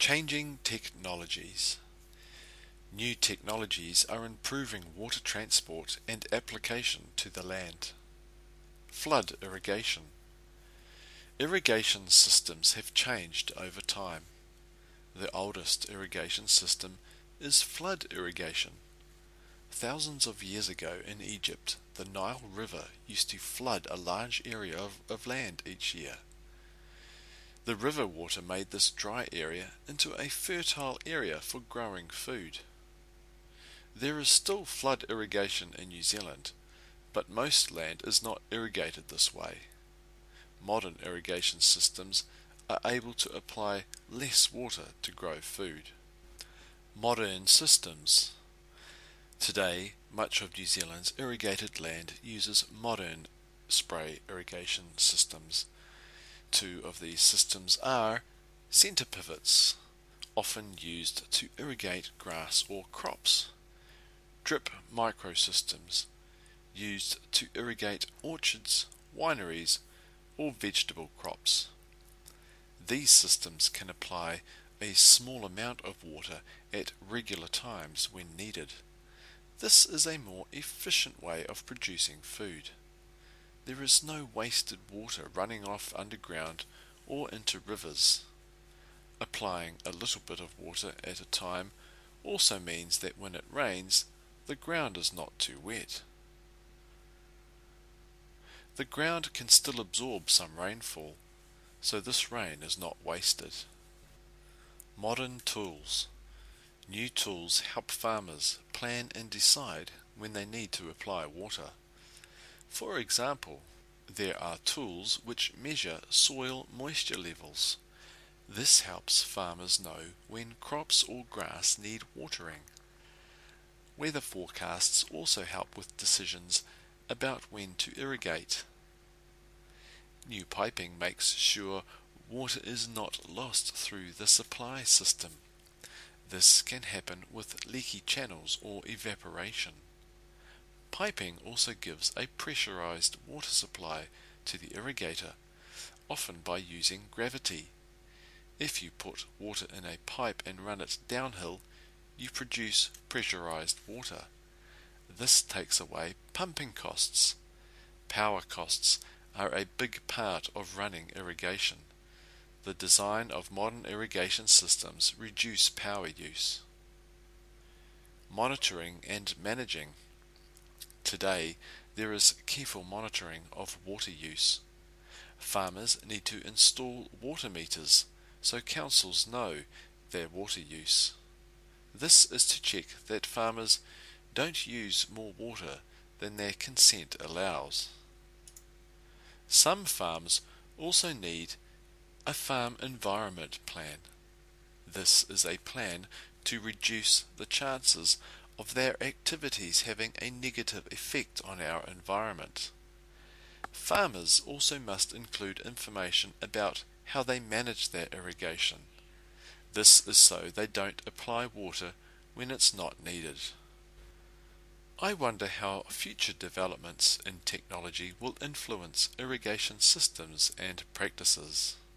Changing technologies. New technologies are improving water transport and application to the land. Flood irrigation. Irrigation systems have changed over time. The oldest irrigation system is flood irrigation. Thousands of years ago in Egypt, the Nile River used to flood a large area of land each year. The river water made this dry area into a fertile area for growing food. There is still flood irrigation in New Zealand, but most land is not irrigated this way. Modern irrigation systems are able to apply less water to grow food. Modern systems. Today, much of New Zealand's irrigated land uses modern spray irrigation systems. Two of these systems are centre pivots, often used to irrigate grass or crops. Drip microsystems, used to irrigate orchards, wineries, or vegetable crops. These systems can apply a small amount of water at regular times when needed. This is a more efficient way of producing food. There is no wasted water running off underground or into rivers. Applying a little bit of water at a time also means that when it rains, the ground is not too wet. The ground can still absorb some rainfall, so this rain is not wasted. Modern tools. New tools help farmers plan and decide when they need to apply water. For example, there are tools which measure soil moisture levels. This helps farmers know when crops or grass need watering. Weather forecasts also help with decisions about when to irrigate. New piping makes sure water is not lost through the supply system. This can happen with leaky channels or evaporation. Piping also gives a pressurized water supply to the irrigator, often by using gravity. If you put water in a pipe and run it downhill, you produce pressurized water. This takes away pumping costs. Power costs are a big part of running irrigation. The design of modern irrigation systems reduce power use. Monitoring and managing. Today, there is careful monitoring of water use. Farmers need to install water meters so councils know their water use. This is to check that farmers don't use more water than their consent allows. Some farms also need a farm environment plan. This is a plan to reduce the chances of their activities having a negative effect on our environment. Farmers also must include information about how they manage their irrigation. This is so they don't apply water when it's not needed. I wonder how future developments in technology will influence irrigation systems and practices.